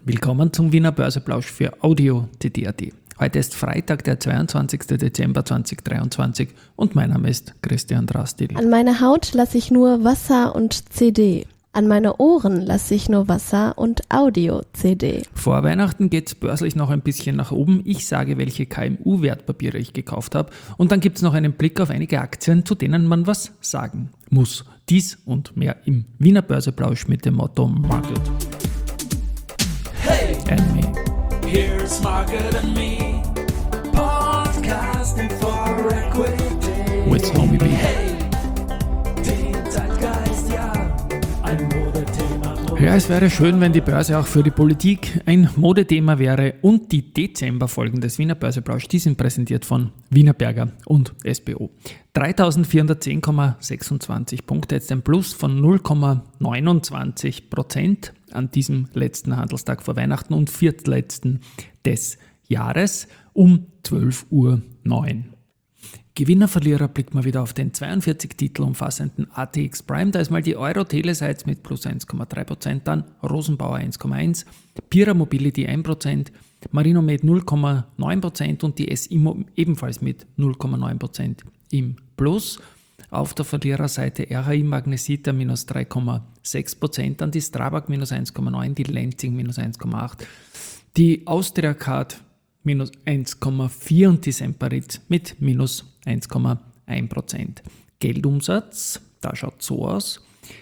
Willkommen zum Wiener Börseplausch für Audio TT.at. Heute ist Freitag, der 22. Dezember 2023 und mein Name ist Christian Drastil. An meine Haut lasse ich nur Wasser und CD. An meine Ohren lasse ich nur Wasser und Audio-CD. Vor Weihnachten geht es börslich noch ein bisschen nach oben. Ich sage, welche KMU-Wertpapiere ich gekauft habe. Und dann gibt es noch einen Blick auf einige Aktien, zu denen man was sagen muss. Dies und mehr im Wiener Börseplausch mit dem Motto Market. Hey, And me. here's Market and Me, podcasting for equity. With Homie B. Hey, den Zeitgeist, ja, ein Modethema. Ja, es wäre schön, wenn die Börse auch für die Politik ein Modethema wäre und die Dezemberfolgen des Wiener Börseplausch, die sind präsentiert von Wienerberger und SBO. 3.410,26 Punkte, jetzt ein Plus von 0,29% an diesem letzten Handelstag vor Weihnachten und viertletzten des Jahres um 12.09 Uhr. Gewinner, Verlierer blickt mal wieder auf den 42 Titel umfassenden ATX Prime. Da ist mal die Euro-Telesites mit plus 1,3%, dann Rosenbauer 1,1%, Pira Mobility 1%, Marinomed 0,9% und die S-Immo ebenfalls mit 0,9% im Plus. Auf der Verliererseite RHI Magnesita minus 3,6%, dann die Strabag minus 1,9%, die Lenzing minus 1,8%, die Austria Card minus 1,4% und die Semperit mit minus 1,1%. Geldumsatz, da schaut so aus,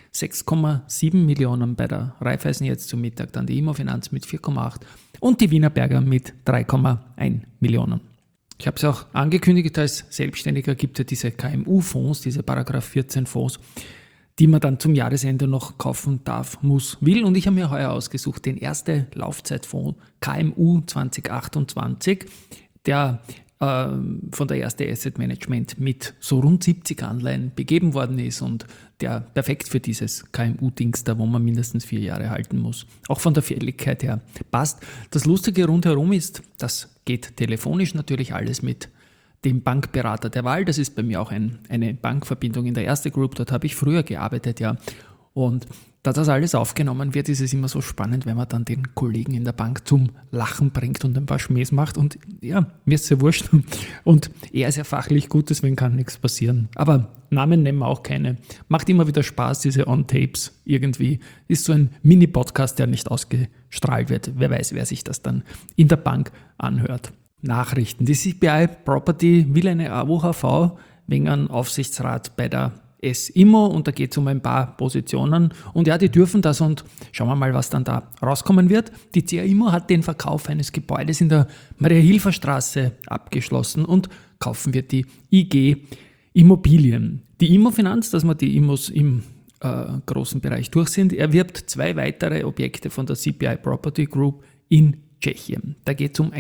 6,7 Millionen bei der Raiffeisen jetzt zum Mittag, dann die Immofinanz mit 4,8 und die Wienerberger mit 3,1 Millionen. Ich habe es auch angekündigt, als Selbstständiger gibt es ja diese KMU-Fonds, diese Paragraph 14 Fonds, die man dann zum Jahresende noch kaufen darf, muss, will. Und ich habe mir heuer ausgesucht den erste Laufzeitfonds KMU 2028, der von der erste Asset Management mit so rund 70 Anleihen begeben worden ist und der perfekt für dieses KMU-Dings da, wo man mindestens 4 Jahre halten muss. Auch von der Fälligkeit her passt. Das Lustige rundherum ist, das geht telefonisch natürlich alles mit dem Bankberater der Wahl. Das ist bei mir auch eine Bankverbindung in der Erste Group. Dort habe ich früher gearbeitet, ja. Und da das alles aufgenommen wird, ist es immer so spannend, wenn man dann den Kollegen in der Bank zum Lachen bringt und ein paar Schmähs macht. Und ja, mir ist sehr wurscht. Und er ist ja fachlich gut, deswegen kann nichts passieren. Aber Namen nennen wir auch keine. Macht immer wieder Spaß, diese On-Tapes irgendwie. Ist so ein Mini-Podcast, der nicht ausgestrahlt wird. Wer weiß, wer sich das dann in der Bank anhört. Nachrichten. Die CPI Property will eine AOHV wegen einem Aufsichtsrat bei der S-Immo und da geht es um ein paar Positionen und ja, die dürfen das und schauen wir mal, was dann da rauskommen wird. Die CA-Immo hat den Verkauf eines Gebäudes in der Maria-Hilfer-Straße abgeschlossen und kaufen wird die IG Immobilien. Die Immofinanz, dass wir die Immos im großen Bereich durch sind, erwirbt 2 weitere Objekte von der CPI Property Group in Tschechien. Da geht es um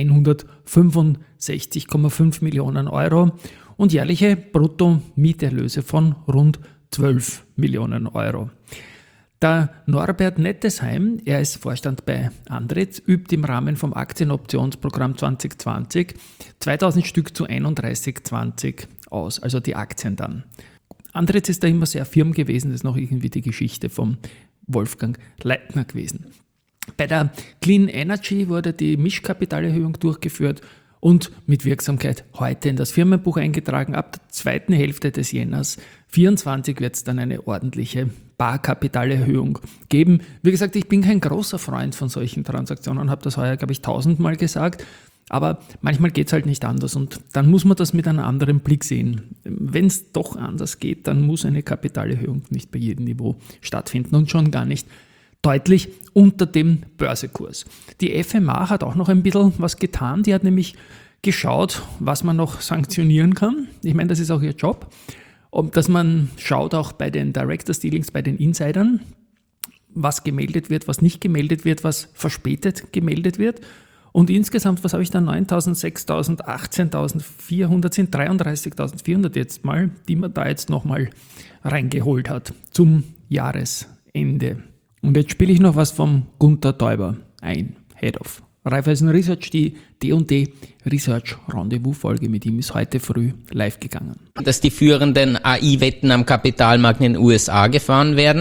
165,5 Millionen Euro und jährliche Brutto-Mieterlöse von rund 12 Millionen Euro. Der Norbert Nettesheim, er ist Vorstand bei Andritz, übt im Rahmen vom Aktienoptionsprogramm 2020 2000 Stück zu 31,20 aus, also die Aktien dann. Andritz ist da immer sehr firm gewesen, das ist noch irgendwie die Geschichte vom Wolfgang Leitner gewesen. Bei der Clean Energy wurde die Mischkapitalerhöhung durchgeführt und mit Wirksamkeit heute in das Firmenbuch eingetragen. Ab der zweiten Hälfte des Jänners 24 wird es dann eine ordentliche Barkapitalerhöhung geben. Wie gesagt, ich bin kein großer Freund von solchen Transaktionen, habe das heuer, glaube ich, 1000-mal gesagt. Aber manchmal geht es halt nicht anders und dann muss man das mit einem anderen Blick sehen. Wenn es doch anders geht, dann muss eine Kapitalerhöhung nicht bei jedem Niveau stattfinden und schon gar nicht deutlich unter dem Börsekurs. Die FMA hat auch noch ein bisschen was getan. Die hat nämlich geschaut, was man noch sanktionieren kann. Ich meine, das ist auch ihr Job. Und dass man schaut auch bei den Directors Dealings, bei den Insidern, was gemeldet wird, was nicht gemeldet wird, was verspätet gemeldet wird. Und insgesamt, was habe ich da? 9.000, 6.000, 18.400 sind 33.400 jetzt mal, die man da jetzt nochmal reingeholt hat zum Jahresende. Und jetzt spiele ich noch was vom Gunther Täuber ein, Head of Raiffeisen Research. Die D&D Research Rendezvous-Folge mit ihm ist heute früh live gegangen. Dass die führenden AI-Wetten am Kapitalmarkt in den USA gefahren werden.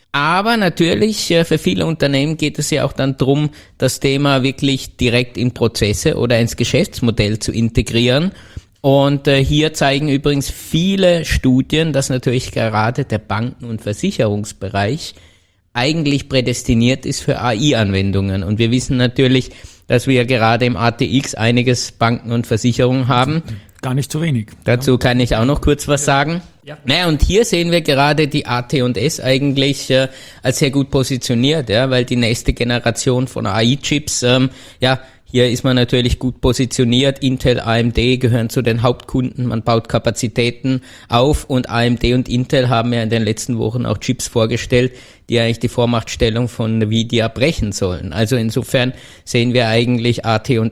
Aber natürlich, für viele Unternehmen geht es ja auch dann darum, das Thema wirklich direkt in Prozesse oder ins Geschäftsmodell zu integrieren. Und hier zeigen übrigens viele Studien, dass natürlich gerade der Banken- und Versicherungsbereich eigentlich prädestiniert ist für AI-Anwendungen. Und wir wissen natürlich, dass wir gerade im ATX einiges Banken und Versicherungen haben. Gar nicht so wenig. Dazu kann ich auch noch kurz was sagen. Ja. Naja, und hier sehen wir gerade die AT&S eigentlich als sehr gut positioniert, ja, weil die nächste Generation von AI-Chips, hier ist man natürlich gut positioniert. Intel, AMD gehören zu den Hauptkunden. Man baut Kapazitäten auf und AMD und Intel haben ja in den letzten Wochen auch Chips vorgestellt, die eigentlich die Vormachtstellung von Nvidia brechen sollen. Also insofern sehen wir eigentlich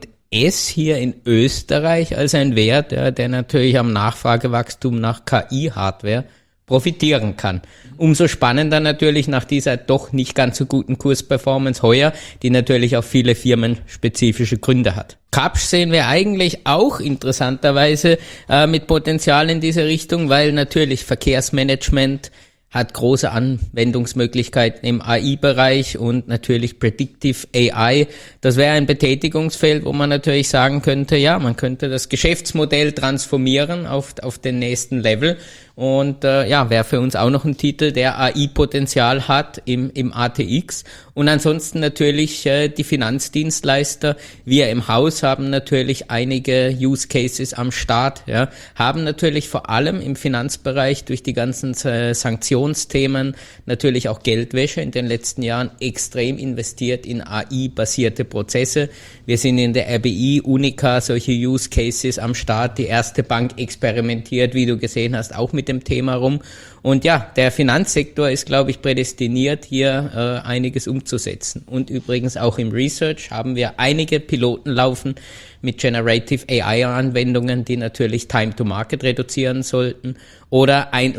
AT&S hier in Österreich als ein Wert, ja, der natürlich am Nachfragewachstum nach KI-Hardware profitieren kann. Umso spannender natürlich nach dieser doch nicht ganz so guten Kursperformance heuer, die natürlich auch viele firmenspezifische Gründe hat. Kapsch sehen wir eigentlich auch interessanterweise mit Potenzial in diese Richtung, weil natürlich Verkehrsmanagement hat große Anwendungsmöglichkeiten im AI-Bereich und natürlich Predictive AI. Das wäre ein Betätigungsfeld, wo man natürlich sagen könnte, ja, man könnte das Geschäftsmodell transformieren auf den nächsten Level. Und wäre für uns auch noch ein Titel, der AI-Potenzial hat im ATX. Und ansonsten natürlich die Finanzdienstleister. Wir im Haus haben natürlich einige Use Cases am Start, ja, haben natürlich vor allem im Finanzbereich durch die ganzen Sanktionsthemen, natürlich auch Geldwäsche in den letzten Jahren extrem investiert in AI-basierte Prozesse. Wir sind in der RBI, Unica, solche Use Cases am Start. Die erste Bank experimentiert, wie du gesehen hast, auch mit dem Thema rum. Und ja, der Finanzsektor ist, glaube ich, prädestiniert, hier einiges umzusetzen. Und übrigens auch im Research haben wir einige Piloten laufen mit Generative AI-Anwendungen, die natürlich Time to Market reduzieren sollten. Oder ein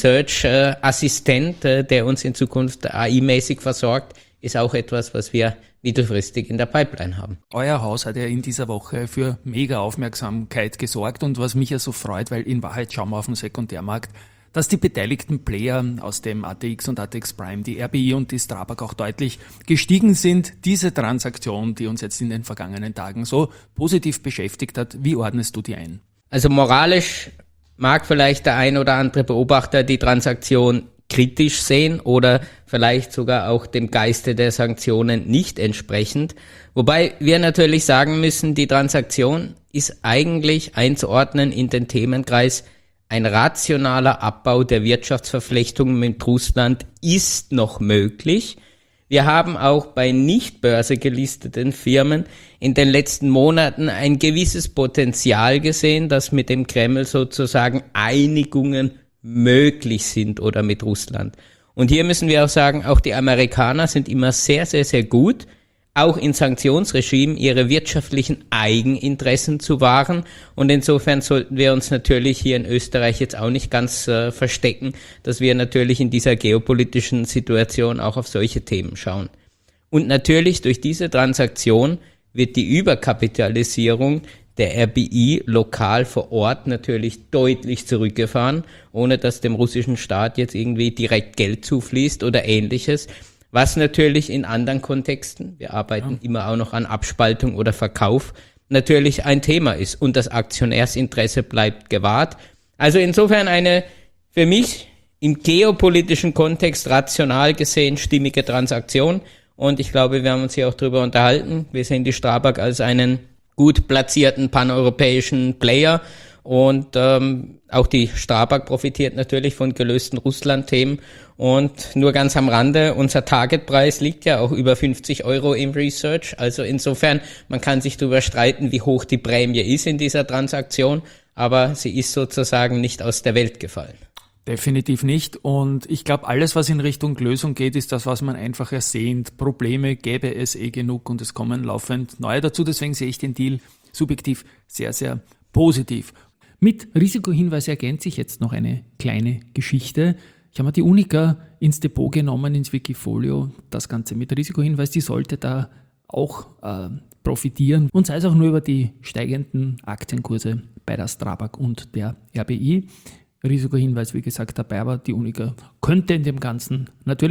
Research-Assistent, der uns in Zukunft AI-mäßig versorgt, ist auch etwas, was wir mittelfristig in der Pipeline haben. Euer Haus hat ja in dieser Woche für mega Aufmerksamkeit gesorgt und was mich ja so freut, weil in Wahrheit schauen wir auf den Sekundärmarkt, dass die beteiligten Player aus dem ATX und ATX Prime, die RBI und die Strabag auch deutlich gestiegen sind. Diese Transaktion, die uns jetzt in den vergangenen Tagen so positiv beschäftigt hat, wie ordnest du die ein? Also moralisch mag vielleicht der ein oder andere Beobachter die Transaktion kritisch sehen oder vielleicht sogar auch dem Geiste der Sanktionen nicht entsprechend. Wobei wir natürlich sagen müssen, die Transaktion ist eigentlich einzuordnen in den Themenkreis, ein rationaler Abbau der Wirtschaftsverflechtungen mit Russland ist noch möglich. Wir haben auch bei nicht börsengelisteten Firmen in den letzten Monaten ein gewisses Potenzial gesehen, dass mit dem Kreml sozusagen Einigungen möglich sind oder mit Russland. Und hier müssen wir auch sagen, auch die Amerikaner sind immer sehr, sehr, sehr gut, auch in Sanktionsregimen ihre wirtschaftlichen Eigeninteressen zu wahren. Und insofern sollten wir uns natürlich hier in Österreich jetzt auch nicht ganz verstecken, dass wir natürlich in dieser geopolitischen Situation auch auf solche Themen schauen. Und natürlich durch diese Transaktion wird die Überkapitalisierung der RBI lokal vor Ort natürlich deutlich zurückgefahren, ohne dass dem russischen Staat jetzt irgendwie direkt Geld zufließt oder ähnliches, was natürlich in anderen Kontexten, wir arbeiten immer auch noch an Abspaltung oder Verkauf, natürlich ein Thema ist und das Aktionärsinteresse bleibt gewahrt. Also insofern eine für mich im geopolitischen Kontext rational gesehen stimmige Transaktion und ich glaube, wir haben uns hier auch drüber unterhalten. Wir sehen die Strabag als einen gut platzierten paneuropäischen Player und auch die Strabag profitiert natürlich von gelösten Russland-Themen und nur ganz am Rande, unser Targetpreis liegt ja auch über 50 € im Research, also insofern, man kann sich darüber streiten, wie hoch die Prämie ist in dieser Transaktion, aber sie ist sozusagen nicht aus der Welt gefallen. Definitiv nicht. Und ich glaube, alles, was in Richtung Lösung geht, ist das, was man einfach ersehnt. Probleme gäbe es genug und es kommen laufend neue dazu. Deswegen sehe ich den Deal subjektiv sehr, sehr positiv. Mit Risikohinweis ergänzt sich jetzt noch eine kleine Geschichte. Ich habe mir die Unica ins Depot genommen, ins Wikifolio. Das Ganze mit Risikohinweis, die sollte da auch profitieren. Und sei es auch nur über die steigenden Aktienkurse bei der Strabag und der RBI. Risikohinweis, wie gesagt, dabei, aber die Unica könnte in dem Ganzen natürlich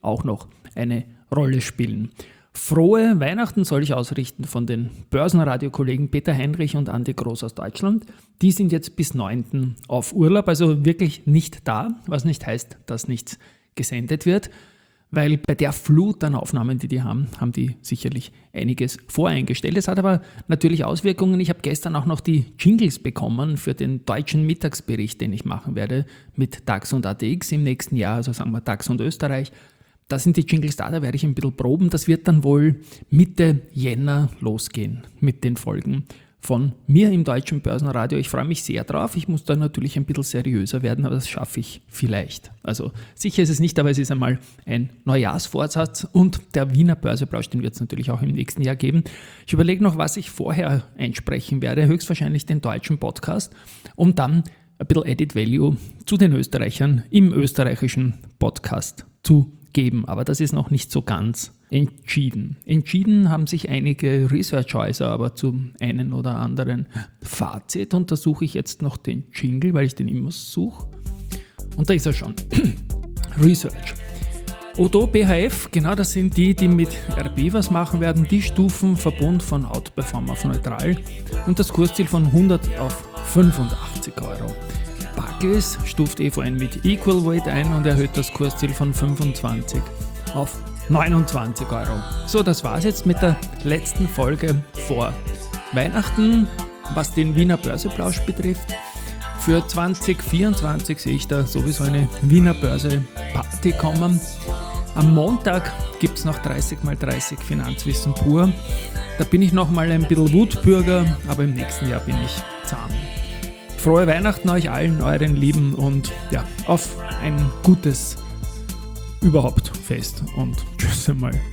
auch noch eine Rolle spielen. Frohe Weihnachten soll ich ausrichten von den Börsenradio-Kollegen Peter Heinrich und Andi Groß aus Deutschland. Die sind jetzt bis 9. auf Urlaub, also wirklich nicht da, was nicht heißt, dass nichts gesendet wird, weil bei der Flut an Aufnahmen, die haben die sicherlich einiges voreingestellt. Es hat aber natürlich Auswirkungen. Ich habe gestern auch noch die Jingles bekommen für den deutschen Mittagsbericht, den ich machen werde mit DAX und ATX im nächsten Jahr, also sagen wir DAX und Österreich. Da sind die Jingles da werde ich ein bisschen proben. Das wird dann wohl Mitte Jänner losgehen mit den Folgen von mir im deutschen Börsenradio. Ich freue mich sehr drauf. Ich muss da natürlich ein bisschen seriöser werden, aber das schaffe ich vielleicht. Also sicher ist es nicht, aber es ist einmal ein Neujahrsvorsatz und der Wiener Börseplausch, den wird es natürlich auch im nächsten Jahr geben. Ich überlege noch, was ich vorher einsprechen werde, höchstwahrscheinlich den deutschen Podcast, um dann ein bisschen Added Value zu den Österreichern im österreichischen Podcast zu geben, aber das ist noch nicht so ganz entschieden. Entschieden haben sich einige Research-Häuser aber zum einen oder anderen Fazit und da suche ich jetzt noch den Jingle, weil ich den immer suche. Und da ist er schon. Research. Odo BHF, genau das sind die mit RB was machen werden, die Stufenverbund von Outperform auf neutral und das Kursziel von 100 auf 85 Euro. Barclays stuft EVN mit Equal Weight ein und erhöht das Kursziel von 25 auf 29 Euro. So, das war's jetzt mit der letzten Folge vor Weihnachten, was den Wiener Börseplausch betrifft. Für 2024 sehe ich da sowieso eine Wiener Börse-Party kommen. Am Montag gibt es noch 30x30 Finanzwissen pur. Da bin ich nochmal ein bisschen Wutbürger, aber im nächsten Jahr bin ich zahm. Frohe Weihnachten euch allen, euren Lieben und ja, auf ein gutes überhaupt Fest und tschüss einmal.